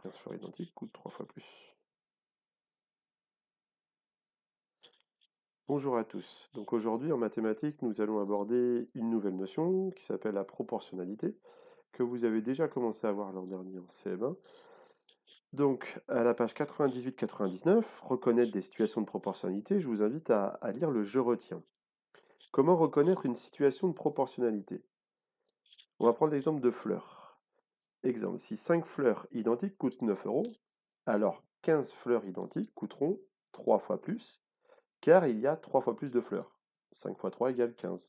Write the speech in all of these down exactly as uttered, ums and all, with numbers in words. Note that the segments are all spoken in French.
quinze fleurs identiques coûtent trois fois plus. Bonjour à tous. Donc aujourd'hui en mathématiques, nous allons aborder une nouvelle notion qui s'appelle la proportionnalité, que vous avez déjà commencé à voir l'an dernier en C M un. Donc à la page quatre-vingt-dix-huit quatre-vingt-dix-neuf, reconnaître des situations de proportionnalité, je vous invite à, à lire le Je retiens. Comment reconnaître une situation de proportionnalité? On va prendre l'exemple de fleurs. Exemple, si cinq fleurs identiques coûtent neuf euros, alors quinze fleurs identiques coûteront trois fois plus, car il y a trois fois plus de fleurs. cinq fois trois égale quinze.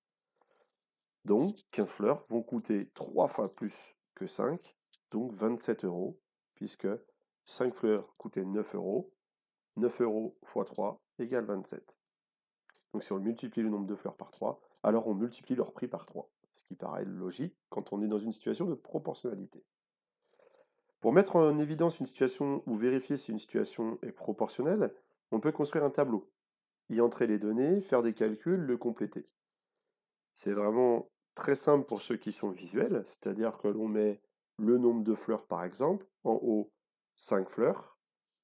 Donc, quinze fleurs vont coûter trois fois plus que cinq, donc vingt-sept euros, puisque cinq fleurs coûtaient neuf euros. neuf euros fois trois égale vingt-sept. Donc, si on multiplie le nombre de fleurs par trois, alors on multiplie leur prix par trois, ce qui paraît logique quand on est dans une situation de proportionnalité. Pour mettre en évidence une situation ou vérifier si une situation est proportionnelle, on peut construire un tableau, y entrer les données, faire des calculs, le compléter. C'est vraiment très simple pour ceux qui sont visuels, c'est-à-dire que l'on met le nombre de fleurs par exemple, en haut cinq fleurs,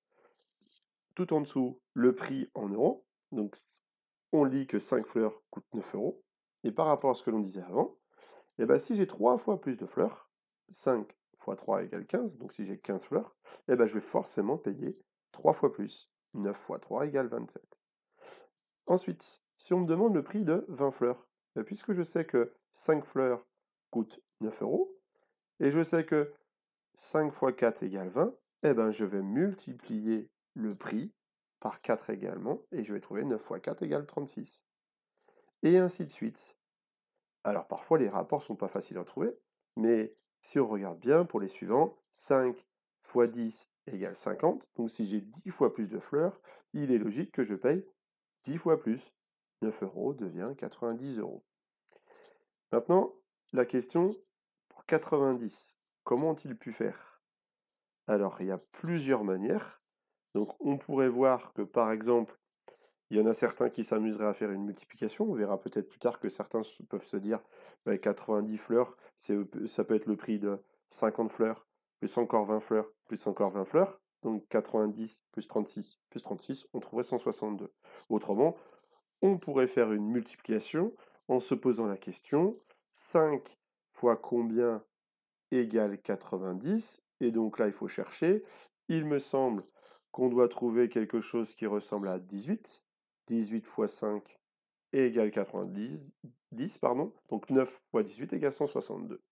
tout en dessous le prix en euros, donc on lit que cinq fleurs coûtent neuf euros, et par rapport à ce que l'on disait avant, et ben si j'ai trois fois plus de fleurs, cinq fois trois égale quinze, donc si j'ai quinze fleurs, et ben je vais forcément payer trois fois plus, neuf fois trois égale vingt-sept. Ensuite, si on me demande le prix de vingt fleurs, ben puisque je sais que cinq fleurs coûtent neuf euros, et je sais que cinq fois quatre égale vingt, eh ben je vais multiplier le prix par quatre également, et je vais trouver neuf fois quatre égale trente-six. Et ainsi de suite. Alors parfois les rapports ne sont pas faciles à trouver, mais si on regarde bien pour les suivants, cinq fois dix égale cinquante, donc si j'ai dix fois plus de fleurs, il est logique que je paye dix fois plus. neuf euros devient quatre-vingt-dix euros. Maintenant, la question pour quatre-vingt-dix, comment ont-ils pu faire? Alors, il y a plusieurs manières. Donc, on pourrait voir que, par exemple, il y en a certains qui s'amuseraient à faire une multiplication. On verra peut-être plus tard que certains peuvent se dire bah, quatre-vingt-dix fleurs, ça peut être le prix de cinquante fleurs, plus encore vingt fleurs, plus encore vingt fleurs. Donc, quatre-vingt-dix plus trente-six plus trente-six, on trouverait cent soixante-deux. Autrement, on pourrait faire une multiplication en se posant la question cinq fois combien égale quatre-vingt-dix? Et donc là, il faut chercher. Il me semble qu'on doit trouver quelque chose qui ressemble à dix-huit. dix-huit fois cinq égale quatre-vingt-dix. dix, pardon. Donc neuf fois dix-huit égale cent soixante-deux.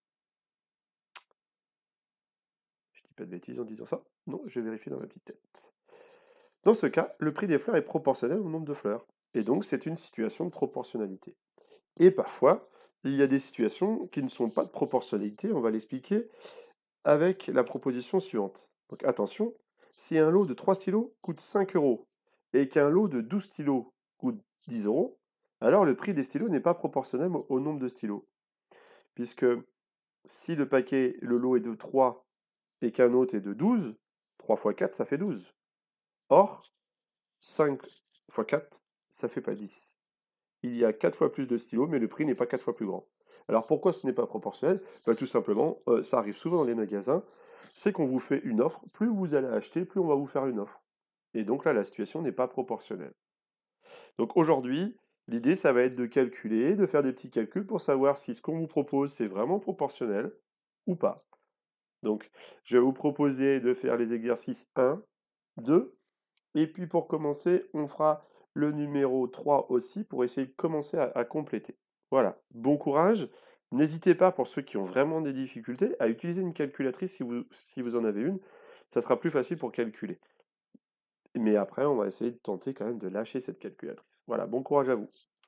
Je dis pas de bêtises en disant ça? Non, je vais vérifier dans ma petite tête. Dans ce cas, le prix des fleurs est proportionnel au nombre de fleurs. Et donc, c'est une situation de proportionnalité. Et parfois, il y a des situations qui ne sont pas de proportionnalité, on va l'expliquer avec la proposition suivante. Donc attention, si un lot de trois stylos coûte cinq euros et qu'un lot de douze stylos coûte dix euros, alors le prix des stylos n'est pas proportionnel au nombre de stylos. Puisque si le paquet, le lot est de trois et qu'un autre est de douze, trois fois quatre, ça fait douze. Or, cinq fois quatre, ça fait pas dix. Il y a quatre fois plus de stylos, mais le prix n'est pas quatre fois plus grand. Alors pourquoi ce n'est pas proportionnel? Ben, tout simplement, euh, ça arrive souvent dans les magasins, c'est qu'on vous fait une offre, plus vous allez acheter, plus on va vous faire une offre. Et donc là, la situation n'est pas proportionnelle. Donc aujourd'hui, l'idée, ça va être de calculer, de faire des petits calculs pour savoir si ce qu'on vous propose, c'est vraiment proportionnel ou pas. Donc, je vais vous proposer de faire les exercices un, deux, et puis pour commencer, on fera le numéro trois aussi pour essayer de commencer à, à compléter. Voilà, bon courage. N'hésitez pas, pour ceux qui ont vraiment des difficultés, à utiliser une calculatrice si vous, si vous en avez une. Ça sera plus facile pour calculer. Mais après, on va essayer de tenter quand même de lâcher cette calculatrice. Voilà, bon courage à vous.